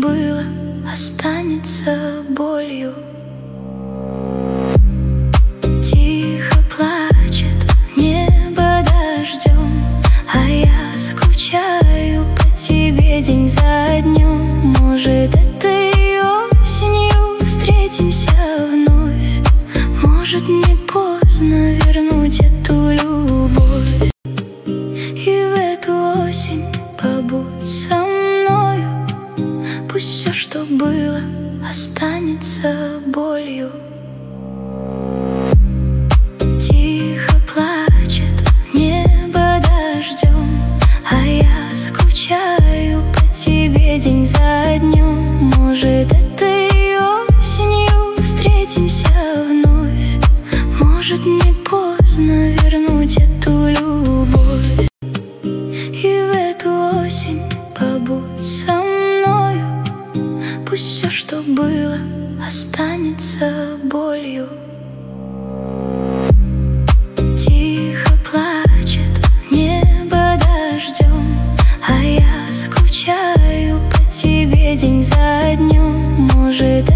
было, останется болью. Тихо плачет небо дождем, а я скучаю по тебе день за днем. Может, этой осенью встретимся вновь. Может, не поздно вернуть эту любовь. И в эту осень побудь со мною. Пусть все, что было, останется болью. Тихо плачет небо дождем, а я скучаю по тебе день за днем. Может, этой осенью встретимся вновь. Может, не поздно вернуть эту любовь. И в эту осень побудь со мною. Пусть все, что было, останется болью. Тихо плачет небо дождем, а я скучаю по тебе день за днем. Может,